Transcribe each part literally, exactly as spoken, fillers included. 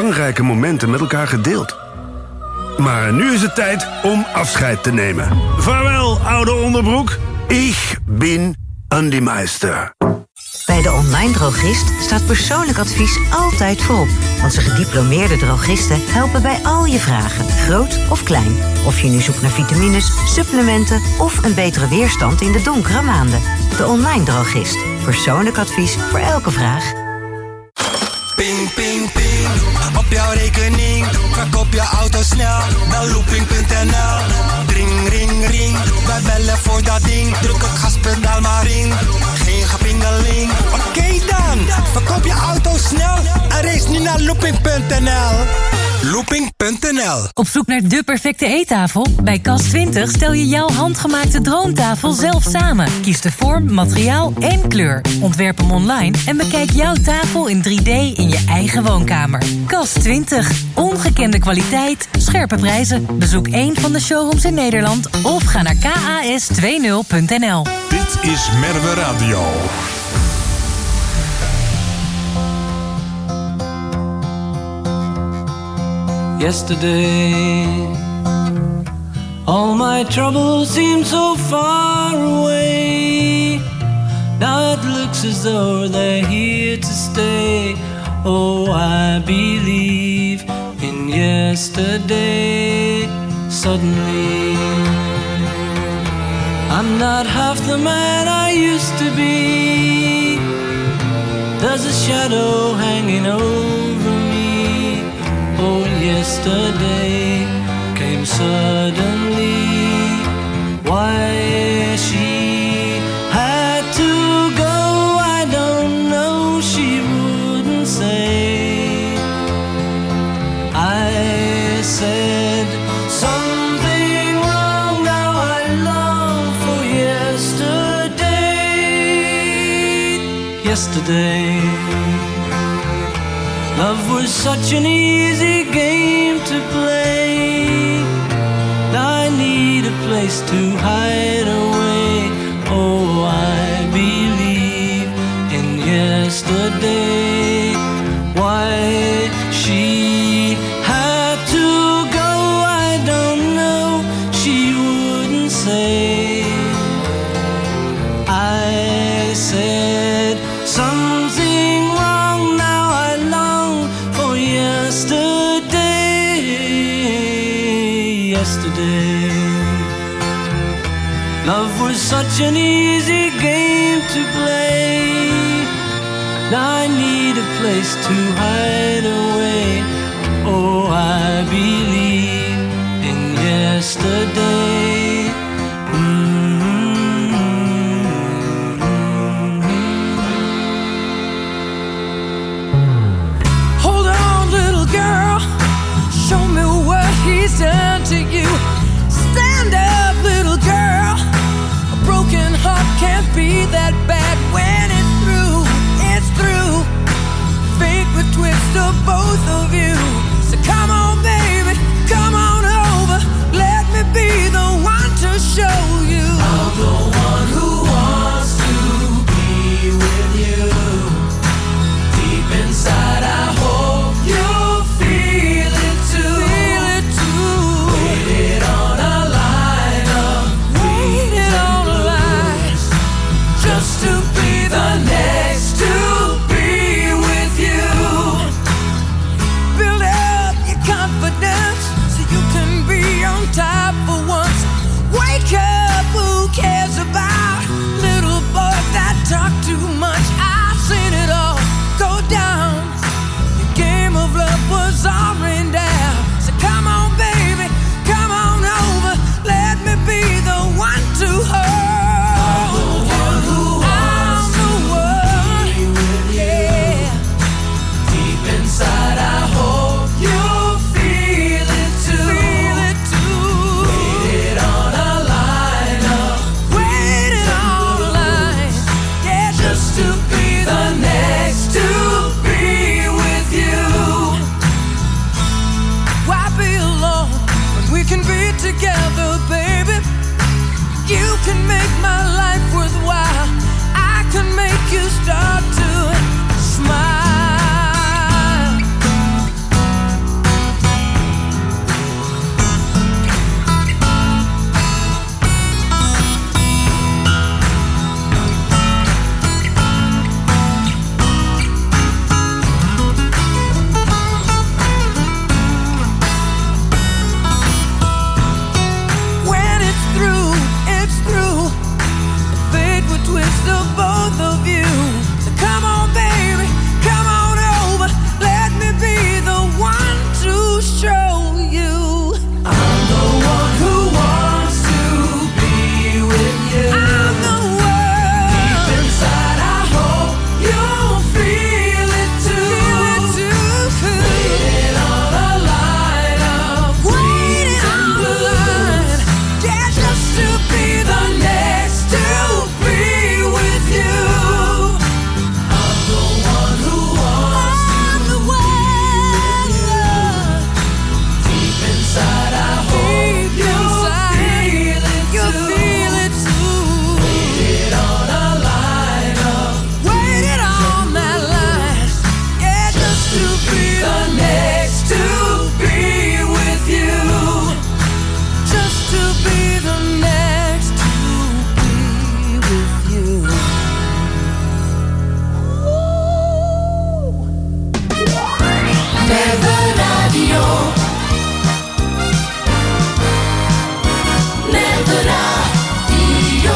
belangrijke momenten met elkaar gedeeld. Maar nu is het tijd om afscheid te nemen. Vaarwel, oude onderbroek. Ik ben Andy Meister. Bij de Online Drogist staat persoonlijk advies altijd voorop. Onze gediplomeerde drogisten helpen bij al je vragen, groot of klein. Of je nu zoekt naar vitamines, supplementen of een betere weerstand in de donkere maanden. De Online Drogist. Persoonlijk advies voor elke vraag. Ping, ping, ping. Op jouw rekening. Verkoop je auto snel. Bel looping punt n l. Ring, ring, ring. Wij bellen voor dat ding. Druk het gaspedaal maar in. Geen gepingeling. Oké okay dan. Verkoop je auto snel. En race nu naar looping punt n l. looping punt n l. Op zoek naar de perfecte eettafel? Bij Kas twintig stel je jouw handgemaakte droomtafel zelf samen. Kies de vorm, materiaal en kleur. Ontwerp hem online en bekijk jouw tafel in drie D in je eigen woonkamer. Kas twintig. Ongekende kwaliteit, scherpe prijzen. Bezoek één van de showrooms in Nederland of ga naar k a s twintig punt n l. Dit is Merwe Radio. Yesterday, all my troubles seemed so far away. Now it looks as though they're here to stay. Oh, I believe in yesterday. Suddenly, I'm not half the man I used to be. There's a shadow hanging over me. Oh, yesterday came suddenly. Why she had to go, I don't know, she wouldn't say. I said something wrong, now I long for yesterday. Yesterday, love was such an easy game to play. Now I need a place to hide away. Oh, I believe in yesterday. Why she had to go, I don't know, she wouldn't say. I said something wrong, now I long for yesterday. Yesterday, love was such an easy game to play. Now I need a place to hide away. Oh, I believe in yesterday. Hold on, little girl, show me what he's done to you. Stand up, little girl, a broken heart can't be that bad. When it's through, it's through. Fate would twist of both of you. So come on, baby, come on over. Let me be the one to show you. I'm the one who wants to be with you. Deep inside, I hope you'll feel it too. Feel it too. Waited on a line of waited on a line just to be the next to be with you. Build up your confidence so you can be on top for once. Wake up, who cares about little boys that talk too much? I've seen it all go down. The game of love was all rained down. So come on, baby, come on over. Let me be the one to hold you. I'm the one, yeah. Deep inside, I hope you'll feel it too. Feel it too. Waited on a line up. Waited on a line, yeah, just to be the next to be with you. Why be alone when we can be together, baby? You can make my life worthwhile. I can make you start to smile. to be with you, just to be the next to be with you. Merwe Radio. Merwe Radio.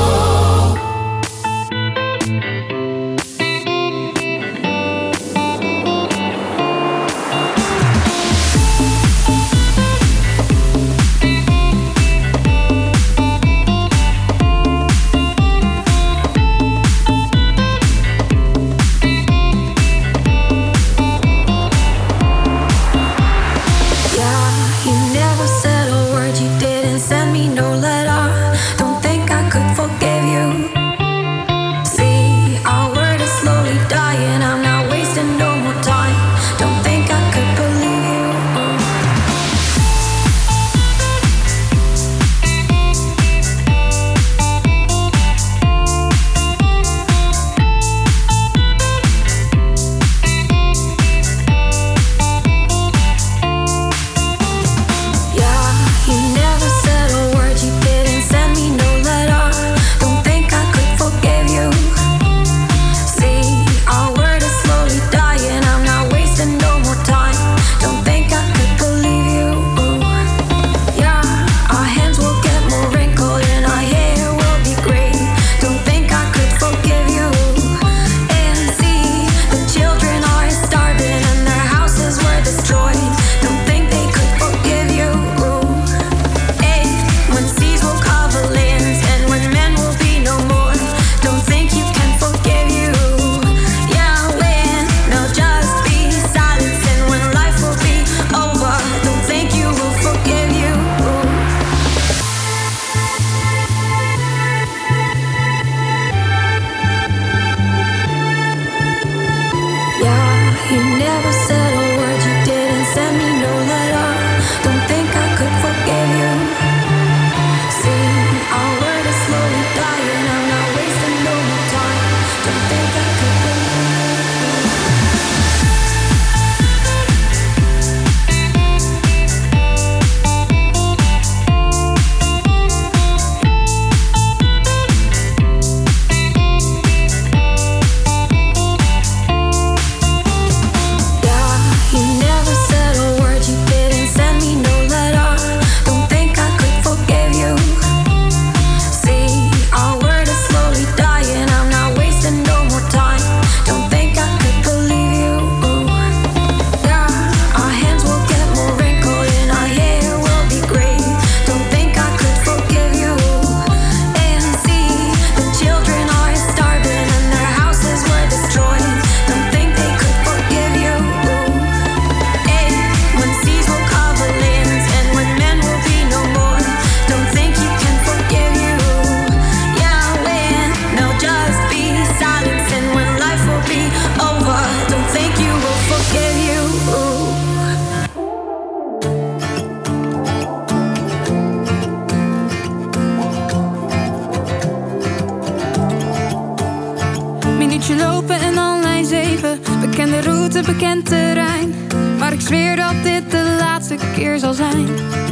bekend terrein, maar ik zweer dat dit de laatste keer zal zijn.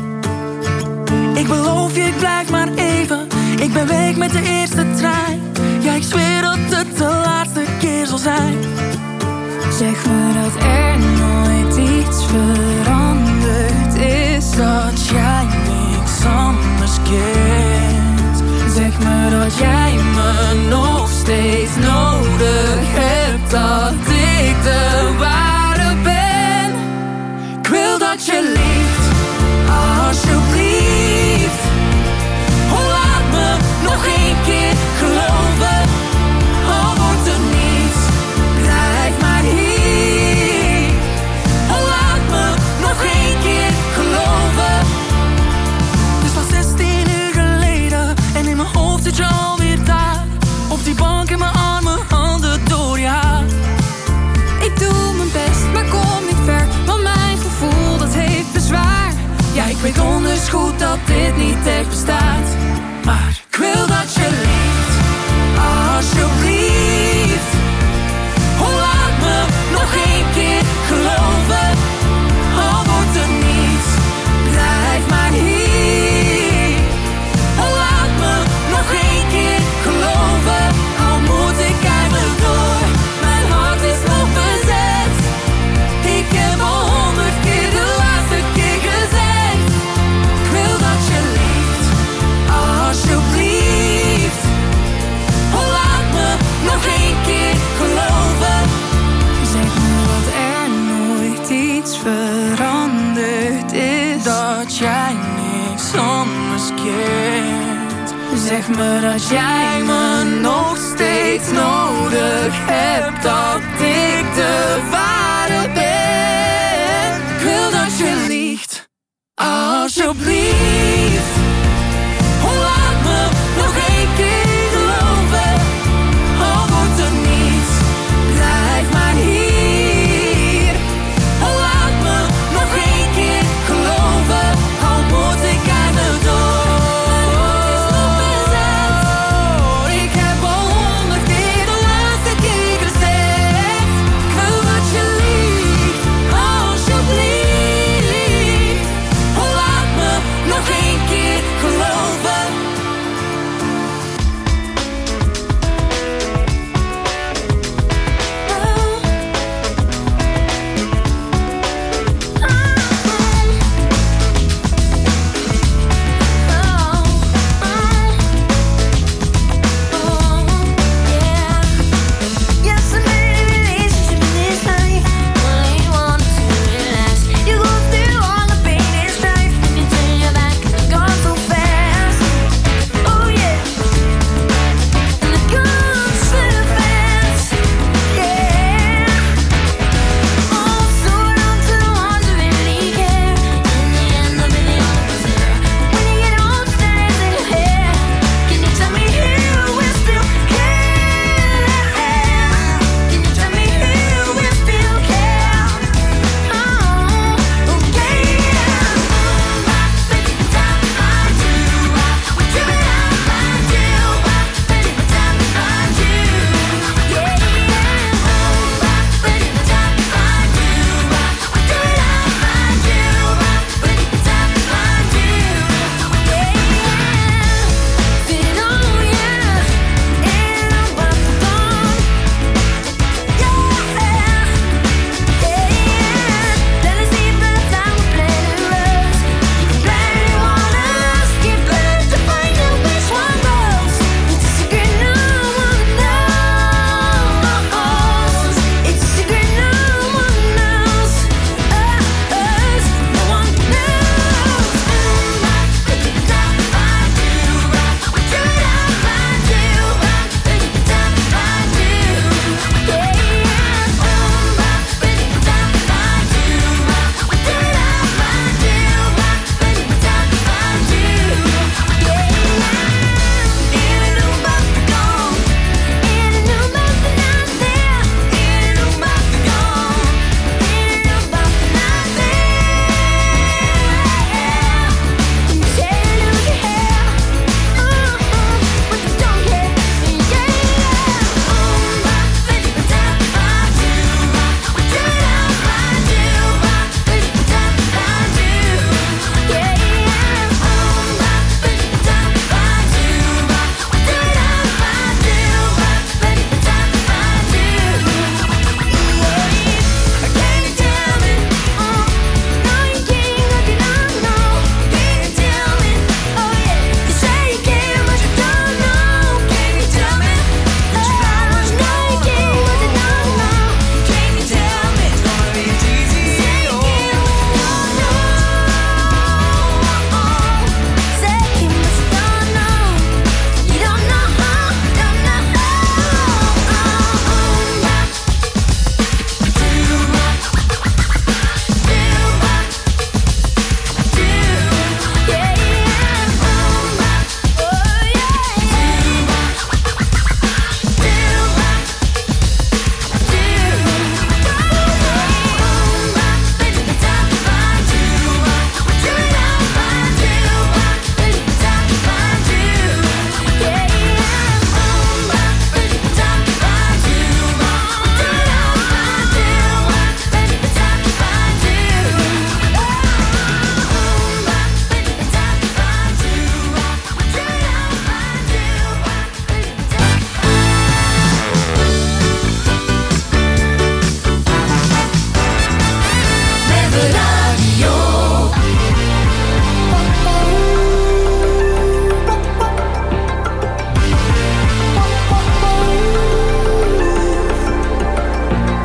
Ik beloof je, ik blijf maar even. Ik ben weg met de eerste trein. Ja, ik zweer dat het de laatste keer zal zijn. Zeg me dat er nooit iets veranderd is, dat jij niks anders kent. Zeg me dat jij me nog steeds nodig hebt, dat ik de ware ben. Ik wil dat je liegt, alsjeblieft. Oh, laat me nog één keer geloven. Al wordt er niets, blijf maar hier. Oh, laat me nog één keer geloven. Het is al zestien uur geleden en in mijn hoofd zit je alweer daar. Op die bank in mijn armen, handen door je haar. Ik doe mijn best, maar kom niet ver, want mijn gevoel dat heeft bezwaar. Ja, ik weet donders goed dat dit niet echt bestaat, maar ik wil dat je liegt, alsjeblieft. Oh, laat me nog één keer geloven. dat jij niks anders kent. Zeg me dat jij me nog steeds nodig hebt, dat ik de ware ben. Ik wil dat je liegt, alsjeblieft. Laat me nog één keer geloven, al wordt er niets, blijf maar hier. Laat me nog één keer geloven, al moet ik aan de dood. Ik heb al honderd keer de laatste keer gezegd, ik wil dat je liegt, alsjeblieft. Laat me nog één keer geloven.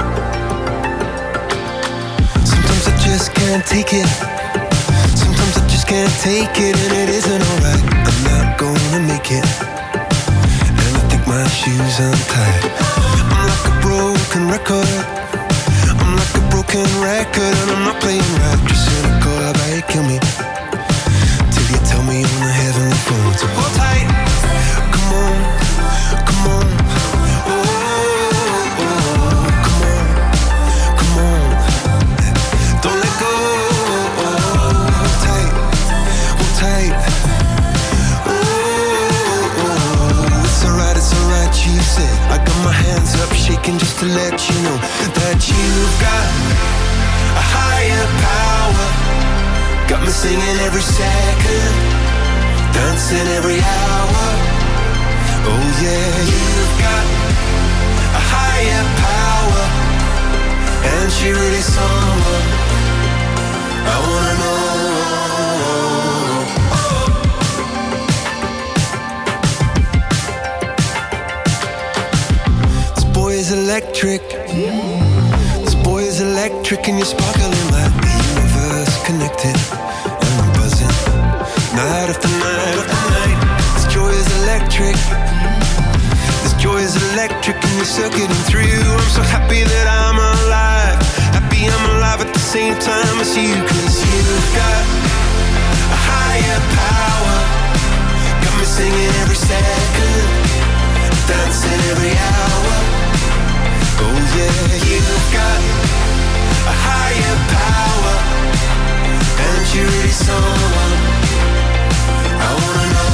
can't take it. Sometimes I take it and it isn't alright. I'm not gonna make it, and I think my shoes untied. I'm like a broken record, I'm like a broken record, and I'm not playing right. You're cynical, how about you kill me till you tell me on the heavenly phone. So hold tight, come on, come on. Oh, oh, come on, come on. Don't let go. Hold tight, hold tight. Oh, oh, it's alright, it's alright, you said. I got my hands up shaking just to let you know that you've got a higher power. Got me singing every second, dancing every hour. Oh yeah, you've got a higher power, and she really someone I wanna know. This boy is electric, this boy is electric, and you're sparkling like the universe connected. And I'm buzzing, night after night after night. This joy is electric, this joy is electric, and you're circuiting through. I'm so happy that I'm alive, happy I'm alive at the same time as you. Cause you've got a higher power, got me singing every second, dancing every hour. Oh yeah, you've got a higher power, and you're really someone I wanna know.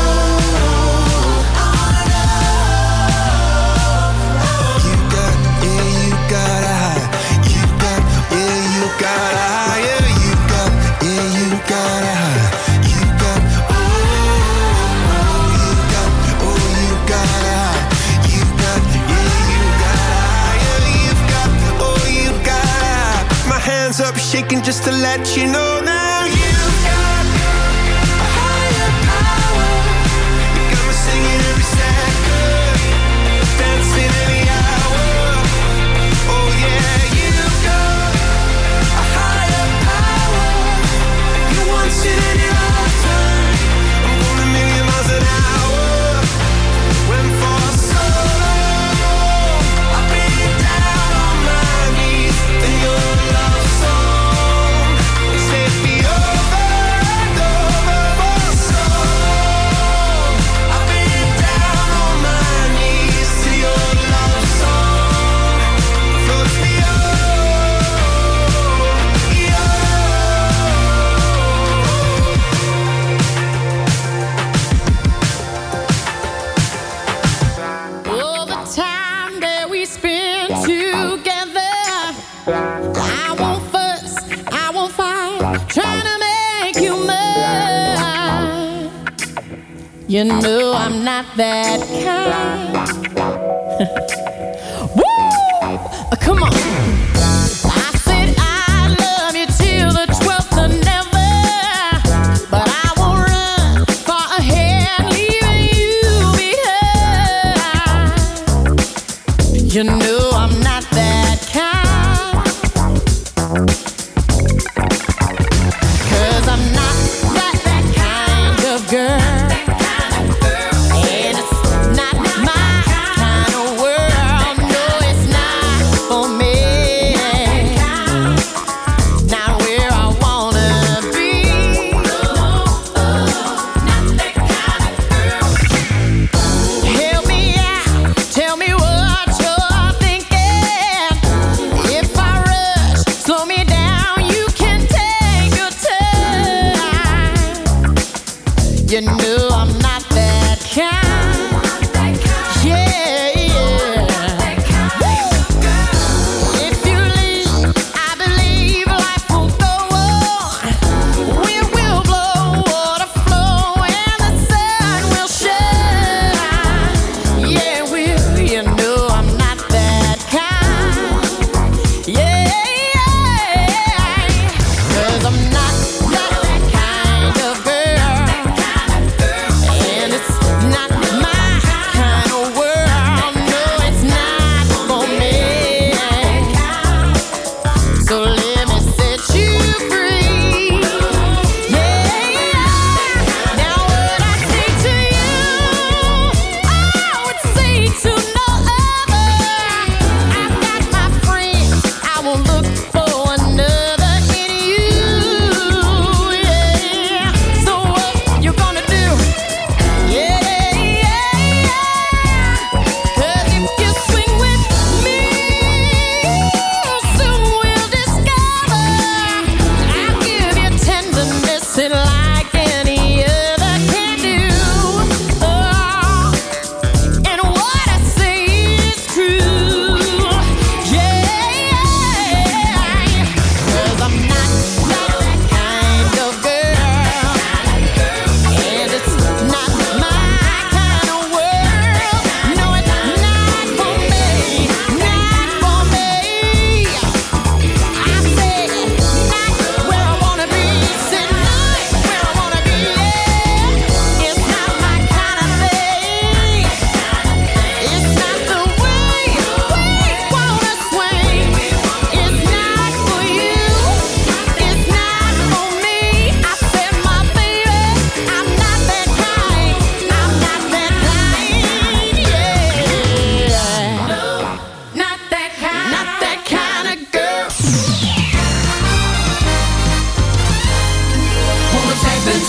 You got, yeah, you got a high. You got, yeah, you got a higher. You got, yeah, you got a high. You got, oh, oh, you got, oh, you got a high. You got, yeah, you got a higher. You've got, oh, you got a high. My hands up shaking just to let you know now. You've got a higher power. You got me singing every second, dancing every hour. Oh yeah, you've got a higher power. You want it in your lifetime. I'm going a million miles an hour. When for so long I've been down on my knees in your love song. Set me over and over for so long. I've been down on my knees to your love song. Floats me All the time that we spend together, I won't fuss, I won't fight, trying to make you mine. You know I'm not that kind. Woo! Come on. I said I love you till the twelfth of never, but I won't run far ahead, leaving you behind. You know I'm not that kind, 'cause I'm not that, that kind of girl. And it's not my kind of world. No, it's not for me. Not where I wanna be. Help me out, tell me what you're thinking. If I rush, slow me down, you can take your time. You know I'm not that kind. Yeah, yeah. If you leave, I believe life will go on. Wind will blow, water flow, and the sun will shine. Yeah, will, you know I'm not that kind. Yeah, yeah. 'Cause I'm not that kind of girl.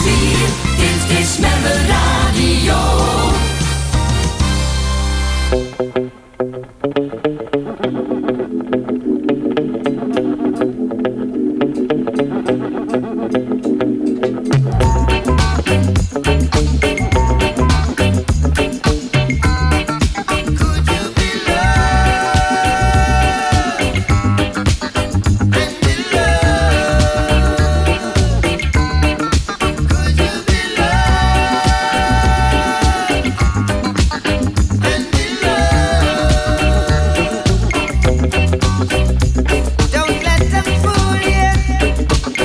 vier, dit is Merwe Radio. Don't let them fool you.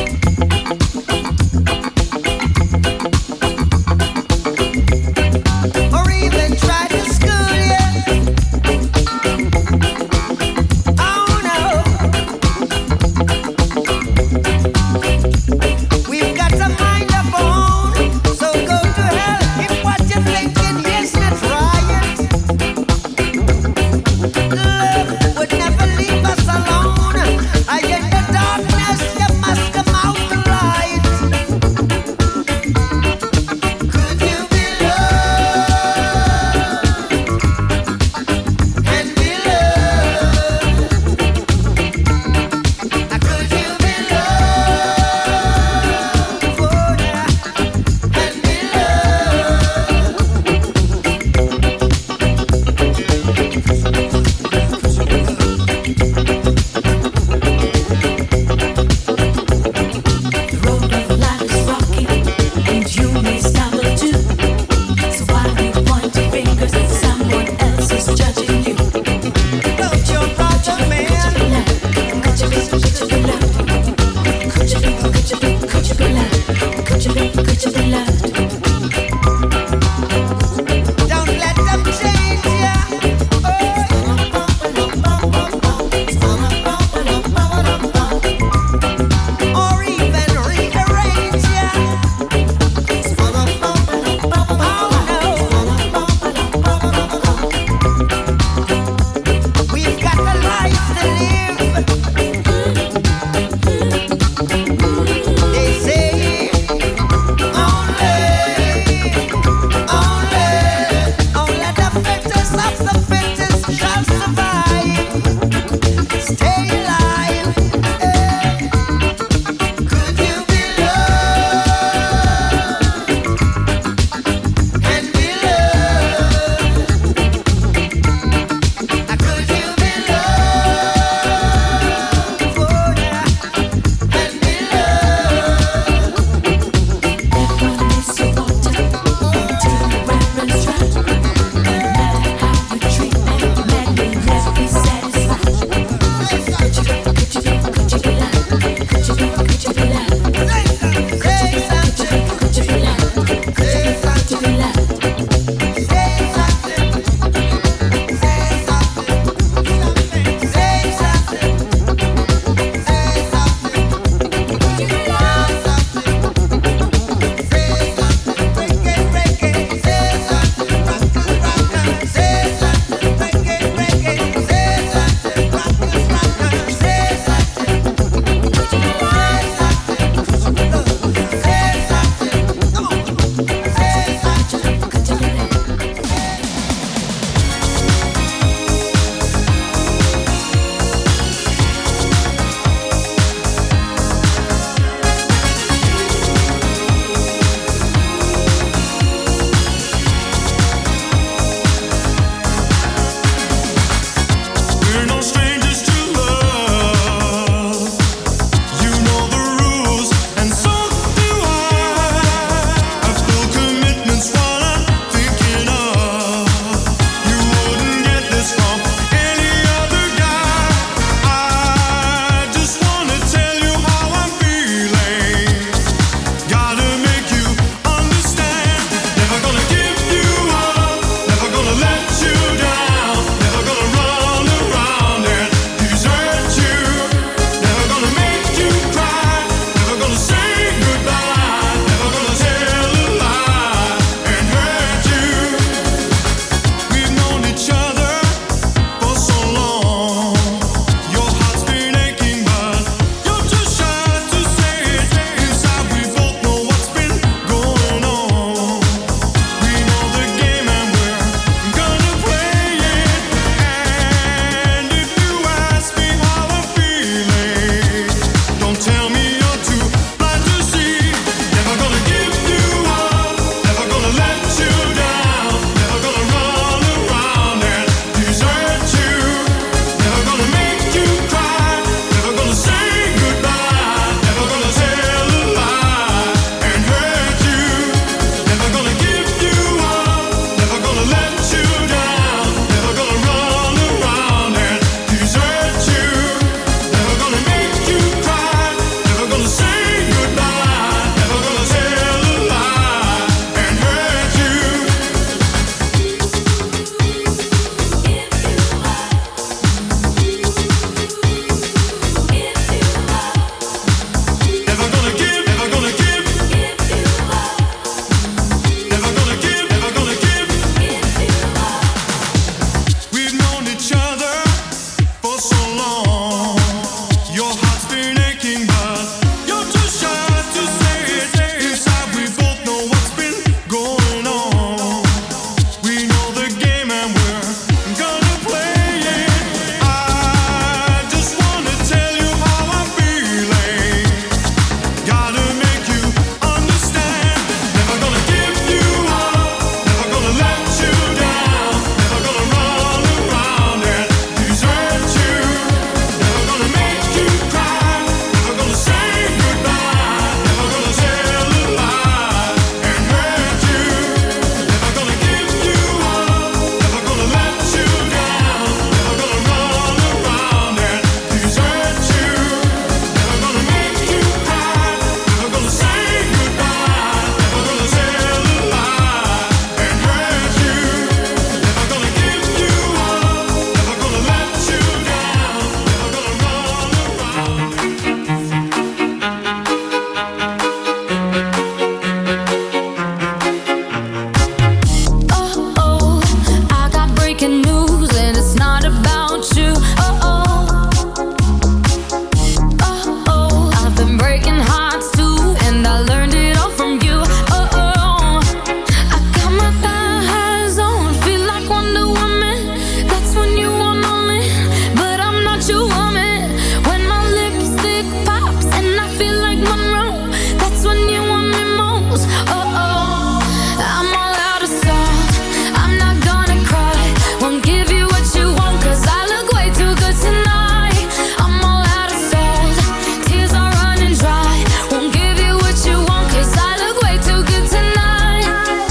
when you want me most. Oh oh, I'm all out of salt. I'm not gonna cry, won't give you what you want, 'cause I look way too good tonight. I'm all out of salt, tears are running dry. Won't give you what you want, 'cause I look way too good tonight.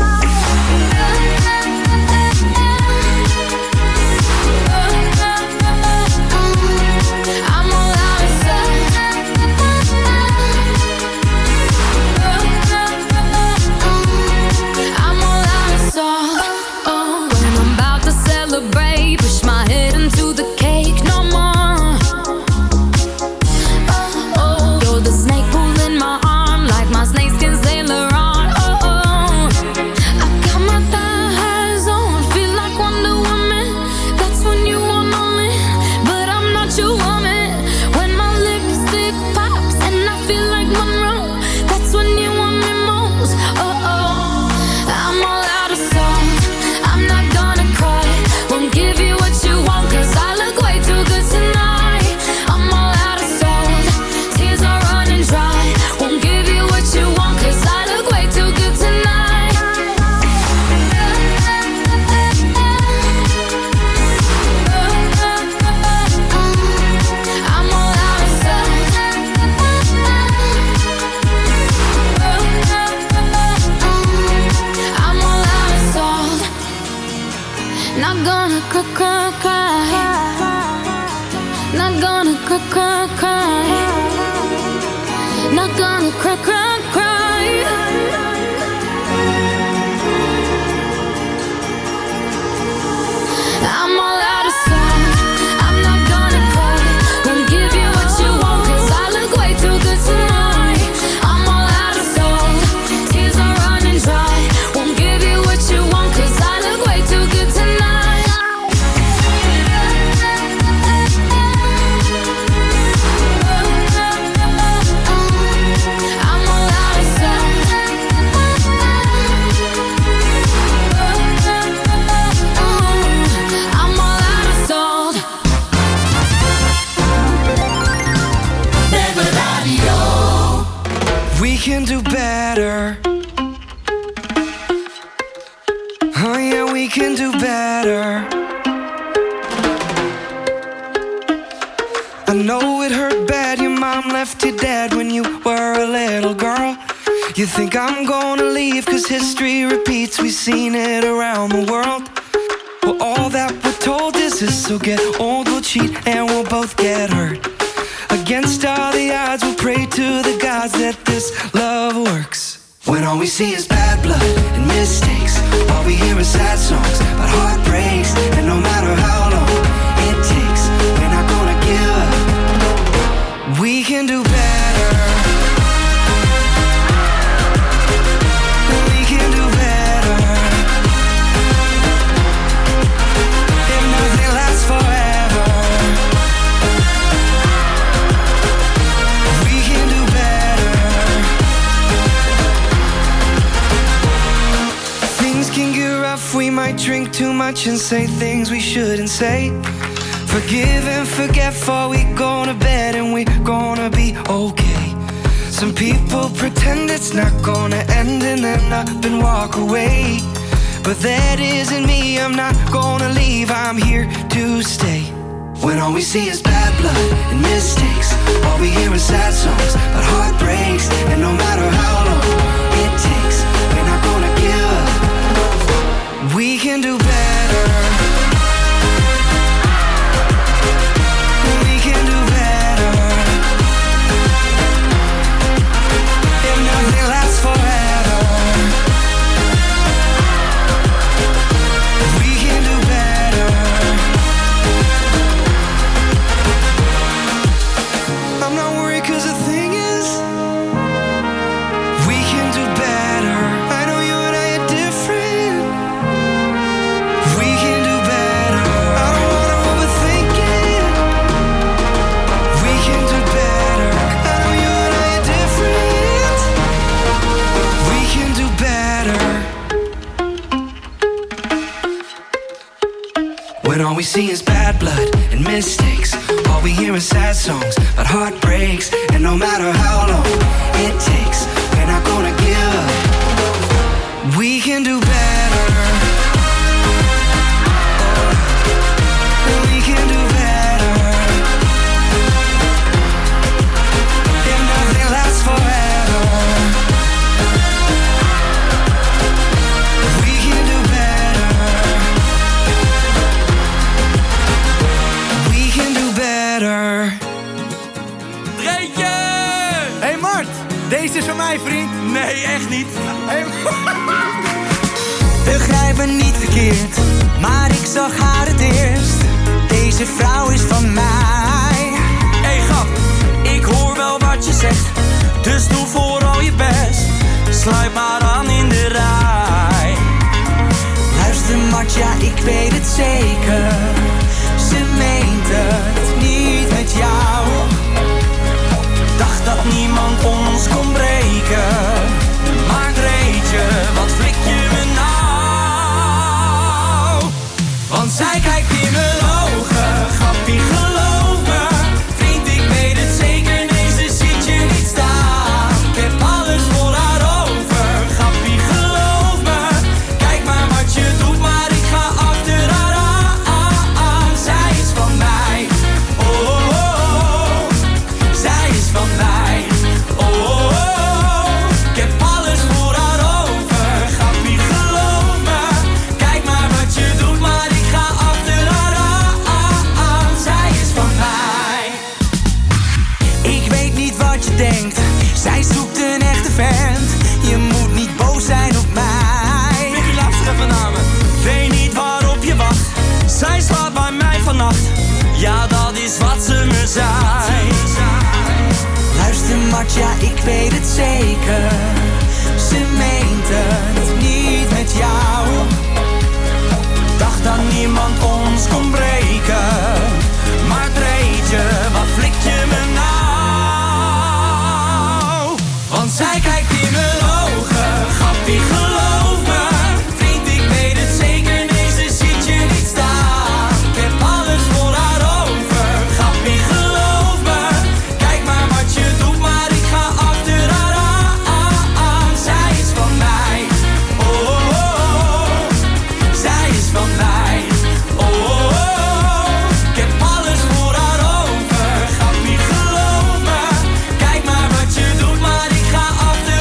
I'm all out of salt. I'm all out of salt. Oh, when I'm about to celebrate, push my head into the cake no more. Oh, you're the snake pulling my arm like my snakeskin Sailor on. Oh, oh, I got my thighs on, feel like Wonder Woman. That's when you want me, but I'm not your woman. When my lipstick pops and I feel like Monroe, that's when you want me most. Oh, oh, I'm all out of salt. I'm not gonna cry, won't give you what you want, 'cause I look way too good tonight. I'm all out of salt, tears are running dry. Won't give you what you want, 'cause I look way too good tonight. I'm all out of salt. I'm all out of salt. Not gonna cry, cry, cry. Not gonna cry, cry, cry. Not gonna cry, cry, cry. I'm all out of salt. I'm not gonna cry, won't give you what you want, 'cause I look way too good tonight. I'm all out of salt, tears are running dry. Won't give you what you want, 'cause I look way too good tonight. I'm all out of salt. I'm all out of salt. We can do better. Oh yeah, we can do better. I know it hurt bad, your mom left you dead when you were a little girl. You think I'm gonna leave 'cause history repeats, we've seen it around the world. Well, all that we're told is this, so get old, we'll cheat, and we'll both get hurt. Against all the odds, we'll pray to the gods that this love works. When all we see is bad blood and mistakes, all we hear is sad songs about heartbreaks, and no matter how long it takes, we're not gonna give up. We can do better. We can do better. If nothing lasts forever, we can do better. Things can get rough, we might drink too much and say things we shouldn't say. Forgive and forget before we go to bed, and we're gonna be okay. Some people pretend it's not gonna end and then up and walk away. But that isn't me, I'm not gonna leave, I'm here to stay. When all we see is bad blood and mistakes, all we hear is sad songs about heartbreaks, and no matter how long it takes, we're not gonna give up. We can do better. We can do better. If nothing lasts forever, we can do better. I'm not worried 'cause the thing is, we can do better. I know you and I are different. We can do better. I don't wanna overthink it. We can do better. I know you and I are different. We can do better. When all we see is bad blood and mistakes, all we hear is sad songs about heartbreaks, and no matter how long it takes, we're not Deze is van mij, vriend. Nee, echt niet. Hey. Begrijp me niet verkeerd, maar ik zag haar het eerst. Deze vrouw is van mij. Hey grap, ik hoor wel wat je zegt, dus doe vooral je best. Sluit maar aan in de rij. Luister Mart, ja ik weet het zeker. Ze meent het niet met jou. Dacht dat niemand ons kon breken. Maar Dreetje, wat flik je me nou? Want zij kijkt in mijn ogen, grappie geloof me. Vriend, ik weet het zeker, nee ze ziet je niet staan. Ik heb alles voor haar over, grappie geloof me. Kijk maar wat je doet, maar ik ga achter haar aan. Zij is van mij, oh, oh, oh. Zij is van mij, oh, oh, oh. Ik heb alles voor haar over, grappie geloof me. Kijk maar wat je doet, maar ik ga achter haar aan. Zij is van mij. Ik weet niet wat je denkt, zij zoekt een echte vent. Je moet niet boos zijn op mij. Vicky, luister even naar me. Weet niet waarop je wacht. Zij slaat bij mij vannacht. Ja, dat is wat ze me zei. Luister Mart, ja ik weet het zeker. Ze meent het niet met jou. Dacht dat niemand ons kon breken. Maar Dreetje, wat flik je me nou? Want zij kijkt in mijn ogen, grappie geloof me. Vriend, ik weet het zeker, nee ze ziet je niet staan. Ik heb alles voor haar over, grappie geloof me. Kijk maar wat je doet, maar ik ga achter haar aan. Zij is van mij, oh, oh, oh. Zij is van mij, oh, oh, oh. Ik heb alles voor haar over, grappie geloof me. Kijk maar wat je doet, maar ik ga achter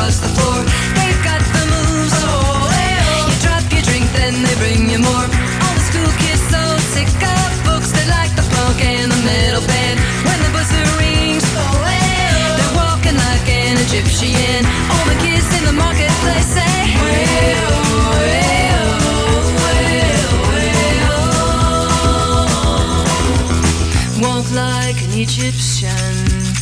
across the floor. They've got the moves, oh, hey, oh. You drop your drink, then they bring you more. All the school kids so sick of books, they like the punk and the metal band. When the buzzer rings, oh, hey, oh. They're walking like an Egyptian. All the kids in the marketplace say, way, oh, way, oh, way, oh, way, oh. Walk like an Egyptian.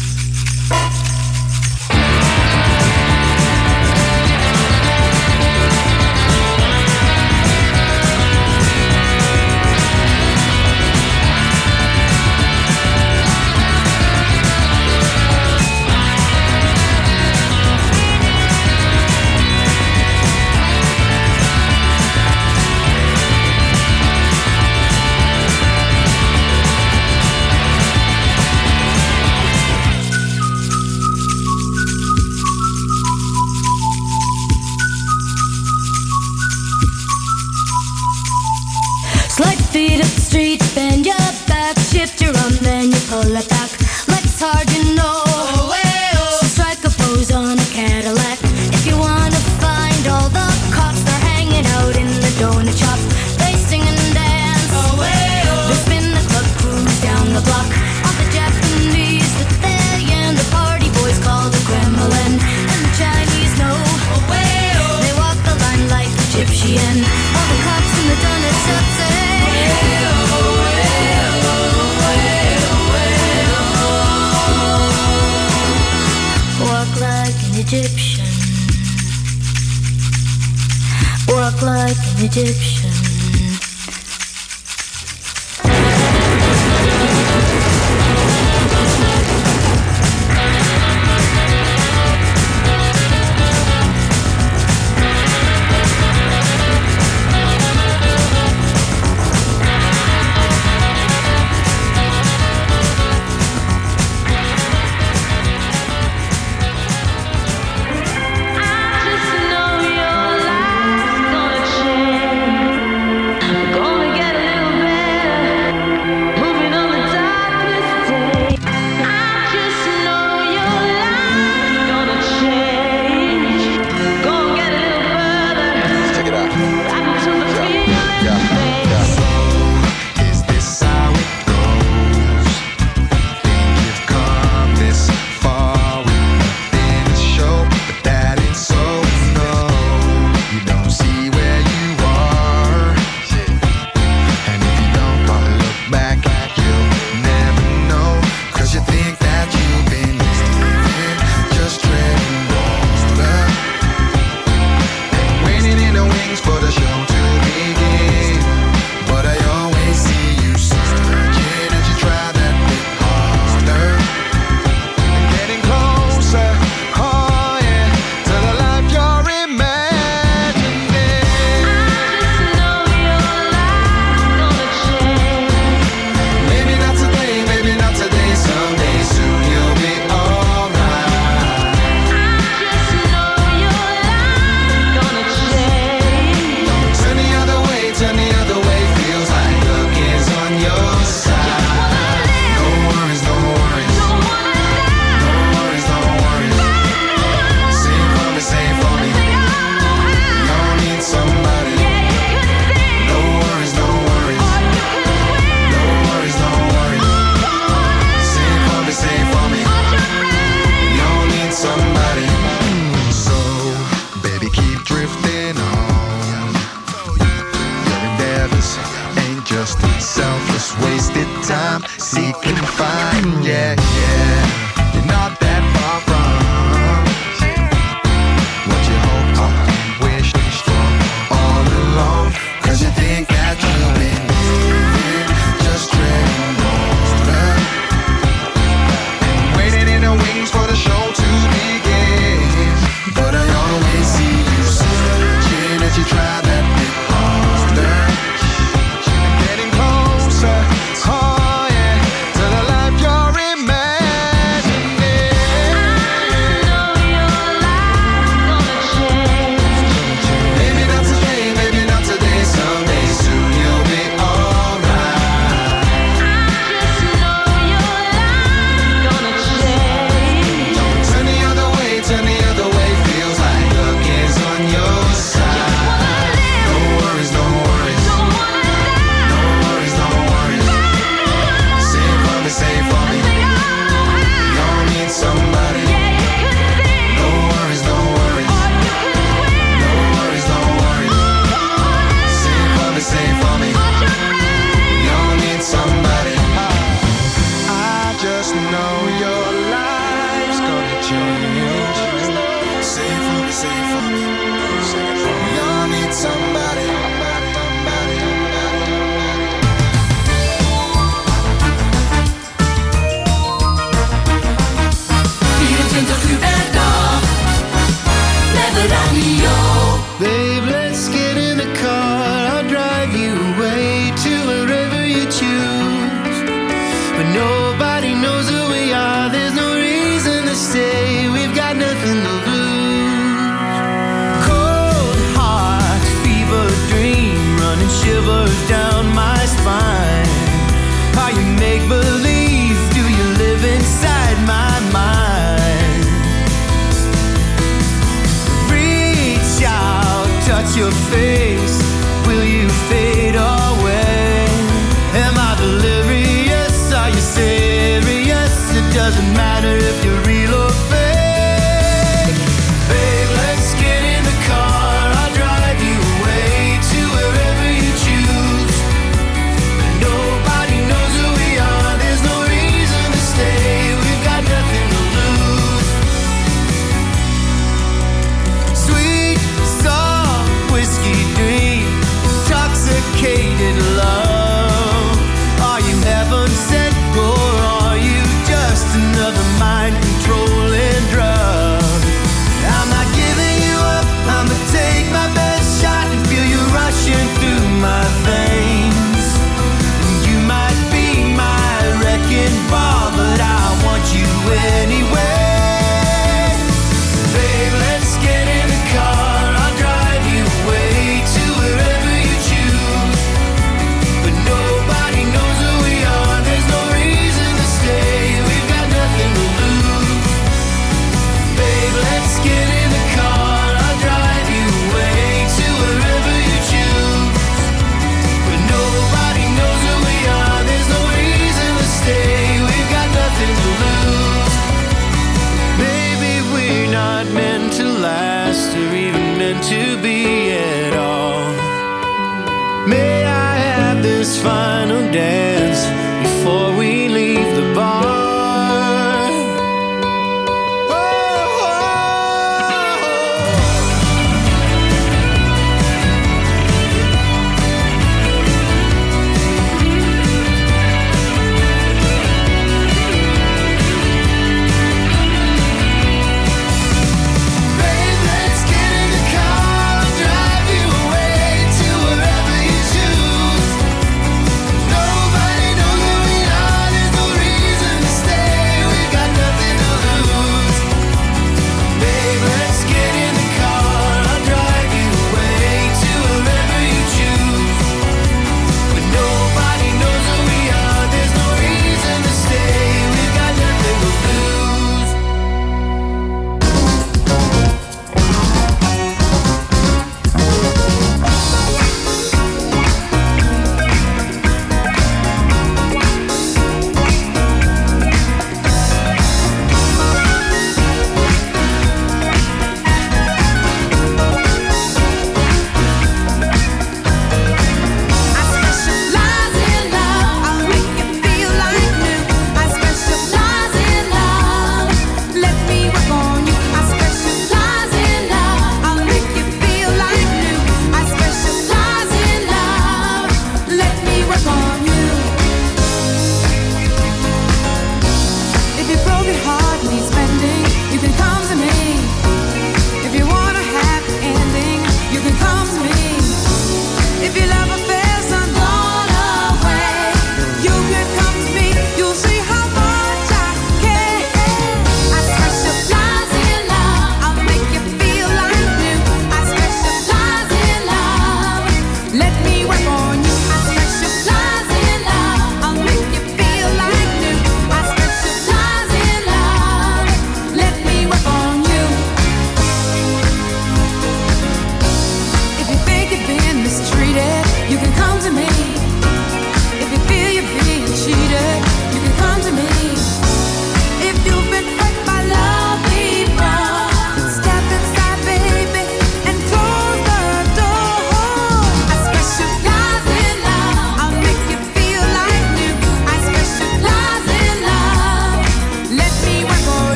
Slide feet up the street, bend your back, shift your arm, then you pull it back. Legs hard, you know. Oh, hey, oh. So strike a pose on a Cadillac. If you wanna find all the cops, they're hanging out in the donut shop. They sing and dance. Oh, hey, oh. They spin the club cruise down the block. All the Japanese that they and the party boys call the Kremlin. And the Chinese know. Oh, hey, oh. They walk the line like Egyptian. All the cops in the donut shop say, Egyptian. Walk like an Egyptian. Know your life's gonna change. your face? Will you fade away? Am I delirious? Are you serious? It doesn't matter if you're real or fake. Babe, let's get in the car. I'll drive you away to wherever you choose. Nobody knows who we are. There's no reason to stay. We've got nothing to lose. Sweet, soft, whiskey dream, intoxicated love. Are you heaven sent or are you just another mind controlling drug? I'm not giving you up. I'ma take my best shot and feel you rushing through my veins. You might be my wrecking ball, but I want you anyway. Babe, let's get in the car. I'll drive you away to wherever you choose. But nobody knows who we are. There's no reason to stay. We've got nothing to lose. Babe, let's get in the car. I'll drive you away to wherever you choose. But nobody knows who we are. There's no reason to stay. We've got nothing to lose. Maybe we're not meant to last or even meant to be at all. May I have this final dance before we leave the bar? Babe, let's get in the car. I'll drive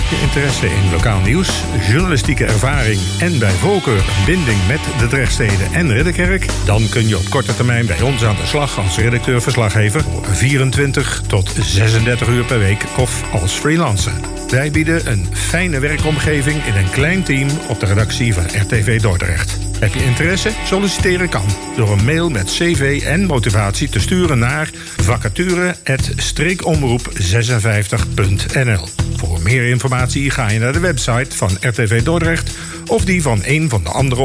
je interesse in lokaal nieuws, journalistieke ervaring en bij voorkeur een binding met de Drechtsteden en Ridderkerk? Dan kun je op korte termijn bij ons aan de slag als redacteur-verslaggever voor vierentwintig tot zesendertig uur per week of als freelancer. Wij bieden een fijne werkomgeving in een klein team op de redactie van R T V Dordrecht. Heb je interesse? Solliciteren kan door een mail met cv en motivatie te sturen naar vacature apenstaartje streekomroep zesenvijftig punt n l. Voor meer informatie ga je naar de website van R T V Dordrecht of die van een van de andere